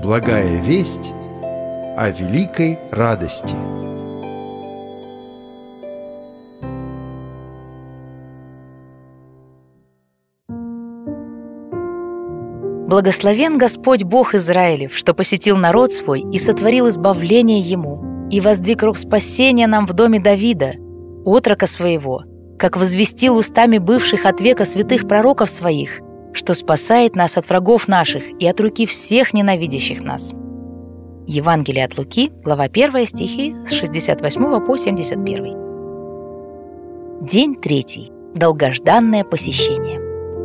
благая весть о великой радости. Благословен Господь Бог Израилев, что посетил народ свой и сотворил избавление ему, и воздвиг рог спасения нам в доме Давида, отрока своего, как возвестил устами бывших от века святых пророков своих, что спасает нас от врагов наших и от руки всех ненавидящих нас». Евангелие от Луки, глава 1, стихи с 68 по 71. День 3. Долгожданное посещение.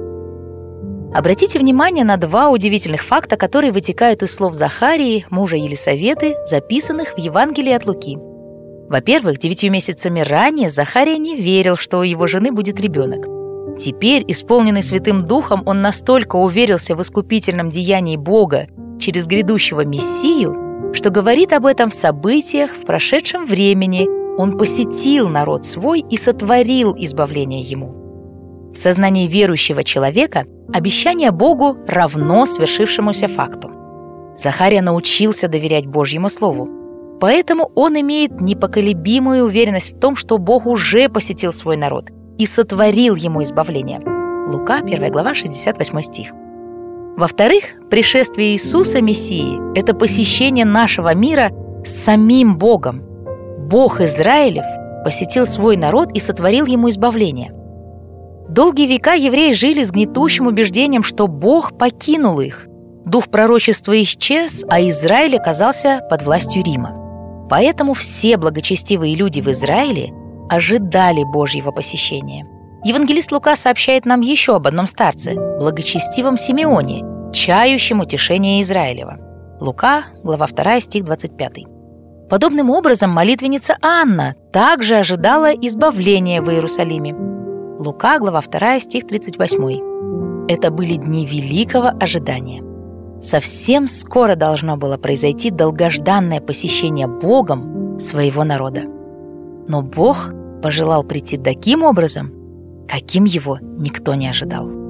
Обратите внимание на два удивительных факта, которые вытекают из слов Захарии, мужа Елисаветы, записанных в Евангелии от Луки. Во-первых, 9 месяцами ранее Захария не верил, что у его жены будет ребенок. Теперь, исполненный Святым Духом, он настолько уверился в искупительном деянии Бога через грядущего Мессию, что говорит об этом в событиях в прошедшем времени. Он посетил народ свой и сотворил избавление ему. В сознании верующего человека обещание Богу равно свершившемуся факту. Захария научился доверять Божьему Слову, поэтому он имеет непоколебимую уверенность в том, что Бог уже посетил свой народ и сотворил ему избавление. Лука, 1 глава, 68 стих. Во-вторых, пришествие Иисуса Мессии – это посещение нашего мира с самим Богом. Бог Израилев посетил свой народ и сотворил ему избавление. Долгие века евреи жили с гнетущим убеждением, что Бог покинул их. Дух пророчества исчез, а Израиль оказался под властью Рима. Поэтому все благочестивые люди в Израиле ожидали Божьего посещения. Евангелист Лука сообщает нам еще об одном старце, благочестивом Симеоне, чающем утешение Израилева. Лука, глава 2, стих 25. Подобным образом молитвенница Анна также ожидала избавления в Иерусалиме. Лука, глава 2, стих 38. Это были дни великого ожидания. Совсем скоро должно было произойти долгожданное посещение Богом своего народа. Но Бог пожелал прийти таким образом, каким его никто не ожидал.